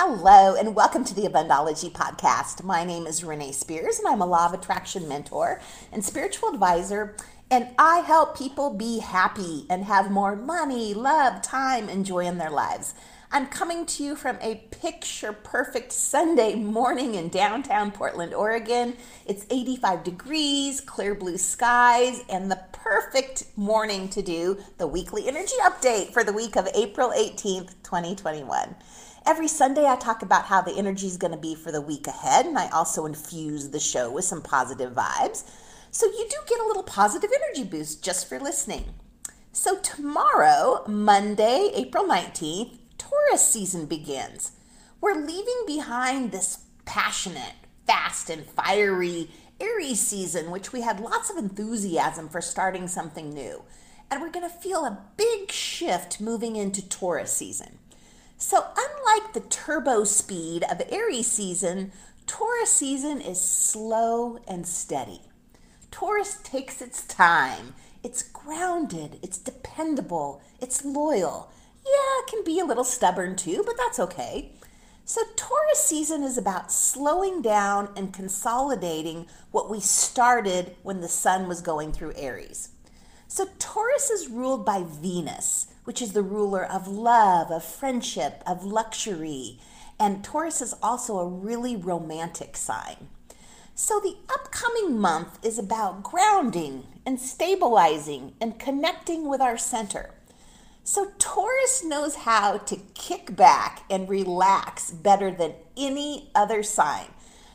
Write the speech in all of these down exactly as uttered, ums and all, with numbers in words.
Hello, and welcome to the Abundology Podcast. My name is Renee Spears, and I'm a Law of Attraction mentor and spiritual advisor, and I help people be happy and have more money, love, time, and joy in their lives. I'm coming to you from a picture-perfect Sunday morning in downtown Portland, Oregon. It's eighty-five degrees, clear blue skies, and the perfect morning to do the weekly energy update for the week of April eighteenth, twenty twenty-one. Every Sunday, I talk about how the energy is going to be for the week ahead, and I also infuse the show with some positive vibes. So you do get a little positive energy boost just for listening. So tomorrow, Monday, April nineteenth, Taurus season begins. We're leaving behind this passionate, fast, and fiery Aries season, which we had lots of enthusiasm for starting something new. And we're going to feel a big shift moving into Taurus season. So unlike the turbo speed of Aries season, Taurus season is slow and steady. Taurus takes its time. It's grounded. It's dependable. It's loyal. Yeah, it can be a little stubborn too, but that's okay. So Taurus season is about slowing down and consolidating what we started when the sun was going through Aries. So Taurus is ruled by Venus, which is the ruler of love, of friendship, of luxury. And Taurus is also a really romantic sign. So the upcoming month is about grounding and stabilizing and connecting with our center. So Taurus knows how to kick back and relax better than any other sign.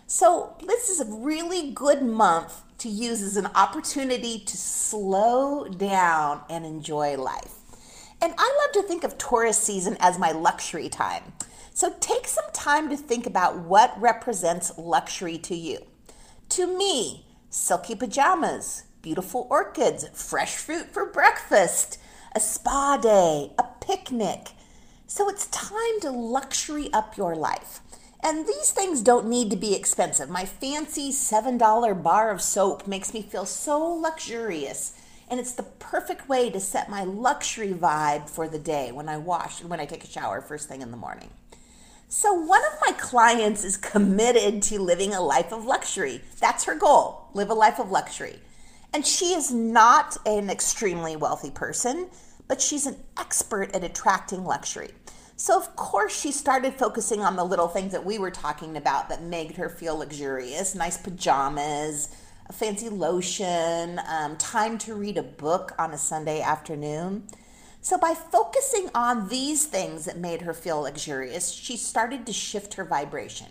So this is a really good month to use as an opportunity to slow down and enjoy life. And I love to think of Taurus season as my luxury time. So take some time to think about what represents luxury to you. To me, silky pajamas, beautiful orchids, fresh fruit for breakfast, a spa day, a picnic. So it's time to luxury up your life. And these things don't need to be expensive. My fancy seven dollar bar of soap makes me feel so luxurious. And it's the perfect way to set my luxury vibe for the day when I wash and when I take a shower first thing in the morning. So one of my clients is committed to living a life of luxury. That's her goal, live a life of luxury. And she is not an extremely wealthy person, but she's an expert at attracting luxury. So of course she started focusing on the little things that we were talking about that made her feel luxurious, nice pajamas, a fancy lotion, um, time to read a book on a Sunday afternoon. So by focusing on these things that made her feel luxurious, she started to shift her vibration.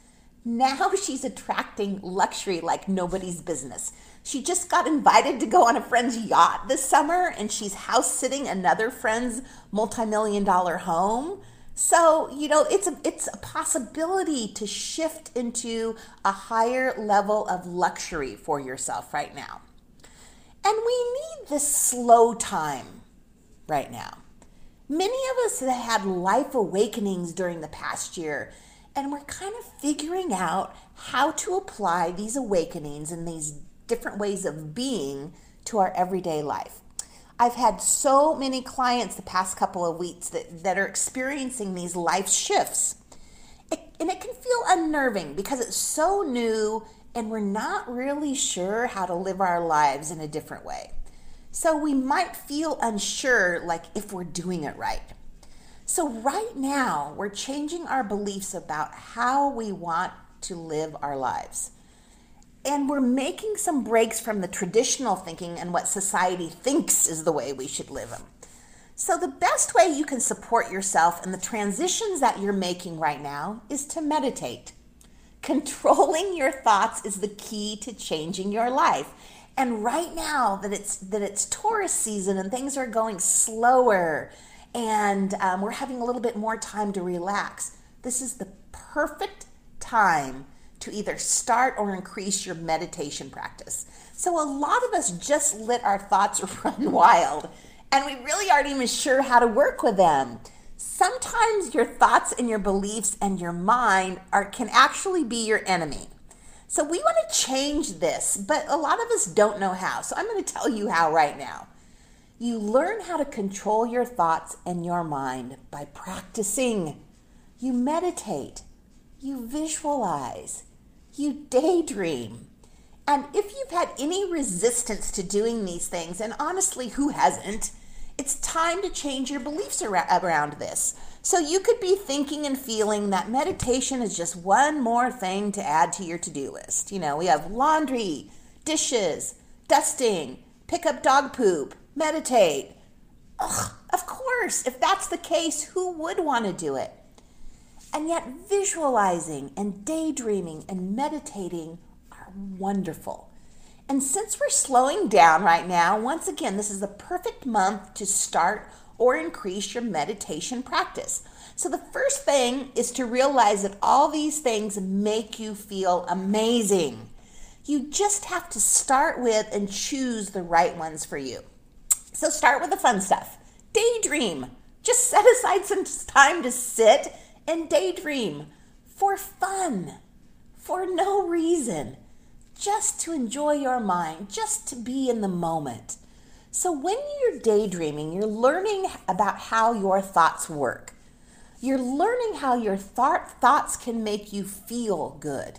Now she's attracting luxury like nobody's business. She just got invited to go on a friend's yacht this summer, and she's house sitting another friend's multi-million dollar home. So, you know, it's a, it's a possibility to shift into a higher level of luxury for yourself right now. And we need this slow time right now. Many of us have had life awakenings during the past year, and we're kind of figuring out how to apply these awakenings and these different ways of being to our everyday life. I've had so many clients the past couple of weeks that, that are experiencing these life shifts. It, and it can feel unnerving because it's so new and we're not really sure how to live our lives in a different way. So we might feel unsure, like if we're doing it right. So right now, we're changing our beliefs about how we want to live our lives. And we're making some breaks from the traditional thinking and what society thinks is the way we should live them. So the best way you can support yourself in the transitions that you're making right now is to meditate. Controlling your thoughts is the key to changing your life. And right now that it's that it's Taurus season and things are going slower and um, we're having a little bit more time to relax, this is the perfect time to either start or increase your meditation practice. So a lot of us just let our thoughts run wild, and we really aren't even sure how to work with them. Sometimes your thoughts and your beliefs and your mind are can actually be your enemy. So we want to change this, but a lot of us don't know how. So I'm going to tell you how right now. You learn how to control your thoughts and your mind by practicing. you meditate, you visualize, you daydream. And if you've had any resistance to doing these things, and honestly, who hasn't, it's time to change your beliefs around this. So you could be thinking and feeling that meditation is just one more thing to add to your to-do list. You know, we have laundry, dishes, dusting, pick up dog poop, meditate. Ugh, of course, if that's the case, who would want to do it? And yet visualizing and daydreaming and meditating are wonderful. And since we're slowing down right now, once again, this is the perfect month to start or increase your meditation practice. So the first thing is to realize that all these things make you feel amazing. You just have to start with and choose the right ones for you. So start with the fun stuff. Daydream. Just set aside some time to sit and daydream for fun, for no reason, just to enjoy your mind, just to be in the moment. So when you're daydreaming, you're learning about how your thoughts work. You're learning how your th- thoughts can make you feel good.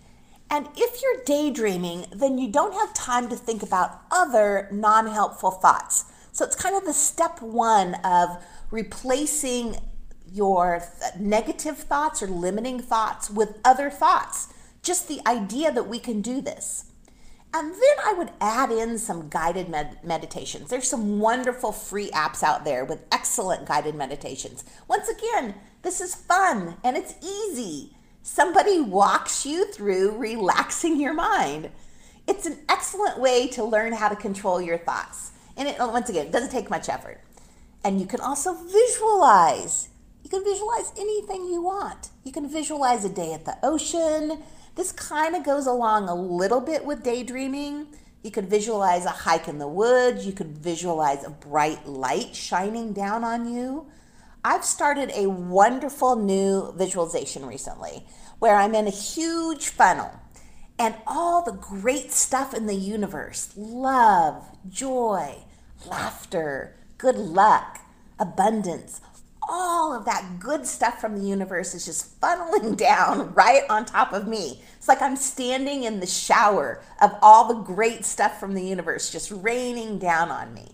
And if you're daydreaming, then you don't have time to think about other non-helpful thoughts. So it's kind of the step one of replacing your th- negative thoughts or limiting thoughts with other thoughts. Just the idea that we can do this. And then I would add in some guided med- meditations. There's some wonderful free apps out there with excellent guided meditations. Once again, this is fun and it's easy. Somebody walks you through relaxing your mind. It's an excellent way to learn how to control your thoughts. And it, once again, it doesn't take much effort. And you can also visualize. You can visualize anything you want. You can visualize a day at the ocean. This kind of goes along a little bit with daydreaming. You could visualize a hike in the woods. You could visualize a bright light shining down on you. I've started a wonderful new visualization recently where I'm in a huge funnel and all the great stuff in the universe, love, joy, laughter, good luck, abundance, all of that good stuff from the universe is just funneling down right on top of me. It's like I'm standing in the shower of all the great stuff from the universe just raining down on me.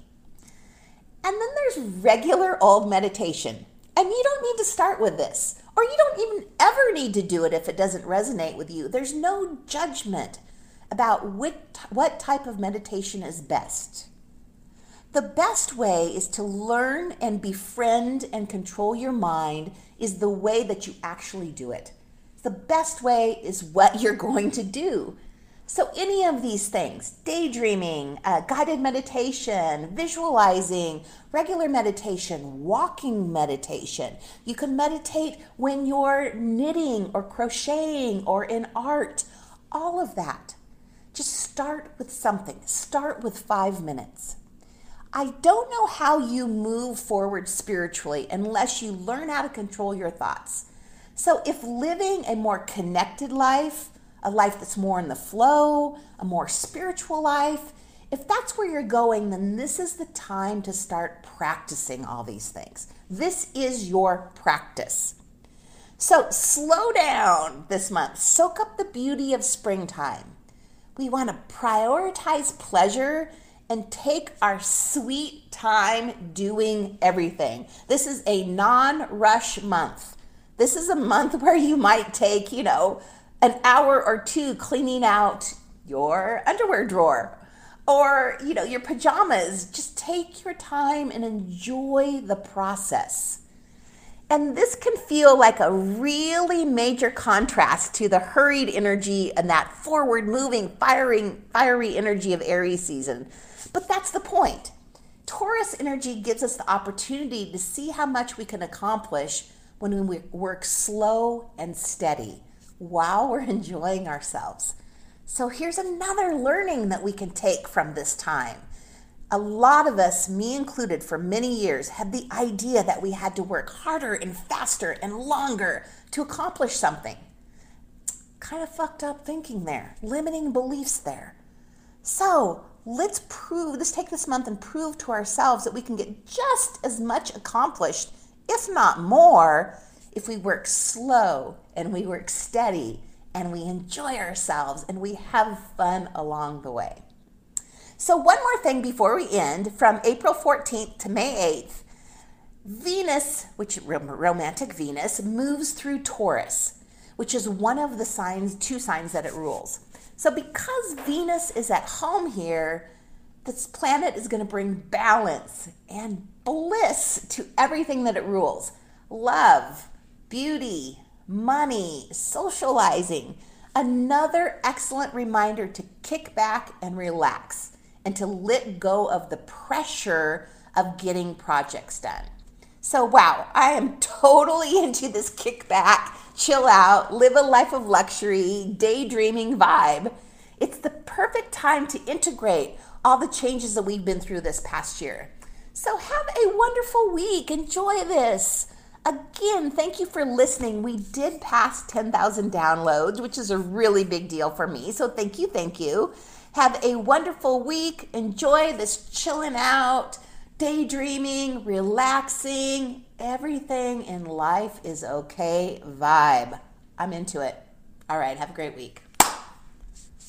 And then there's regular old meditation. And you don't need to start with this, or you don't even ever need to do it if it doesn't resonate with you. There's no judgment about what, what type of meditation is best. The best way is to learn and befriend and control your mind is the way that you actually do it. The best way is what you're going to do. So any of these things, daydreaming, uh, guided meditation, visualizing, regular meditation, walking meditation. You can meditate when you're knitting or crocheting or in art, all of that. Just start with something. Start with five minutes. I don't know how you move forward spiritually unless you learn how to control your thoughts. So if living a more connected life, a life that's more in the flow, a more spiritual life, if that's where you're going, then this is the time to start practicing all these things. This is your practice. So slow down this month. Soak up the beauty of springtime. We want to prioritize pleasure and take our sweet time doing everything. This is a non-rush month. This is a month where you might take, you know, an hour or two cleaning out your underwear drawer or, you know, your pajamas. Just take your time and enjoy the process. And this can feel like a really major contrast to the hurried energy and that forward-moving, firing, fiery energy of Aries season. But that's the point. Taurus energy gives us the opportunity to see how much we can accomplish when we work slow and steady while we're enjoying ourselves. So here's another learning that we can take from this time. A lot of us, me included, for many years had the idea that we had to work harder and faster and longer to accomplish something. Kind of fucked up thinking there, limiting beliefs there. So let's prove, let's take this month and prove to ourselves that we can get just as much accomplished, if not more, if we work slow and we work steady and we enjoy ourselves and we have fun along the way. So one more thing before we end, from April fourteenth to May eighth, Venus, which romantic Venus, moves through Taurus, which is one of the signs, two signs that it rules. So because Venus is at home here, this planet is going to bring balance and bliss to everything that it rules. Love, beauty, money, socializing. Another excellent reminder to kick back and relax and to let go of the pressure of getting projects done. So wow, I am totally into this kick back, chill out, live a life of luxury, daydreaming vibe. It's the perfect time to integrate all the changes that we've been through this past year. So have a wonderful week. Enjoy this. Again, thank you for listening. We did pass ten thousand downloads, which is a really big deal for me. So thank you, thank you. Have a wonderful week. Enjoy this chilling out, daydreaming, relaxing, everything in life is okay vibe. I'm into it. All right, have a great week.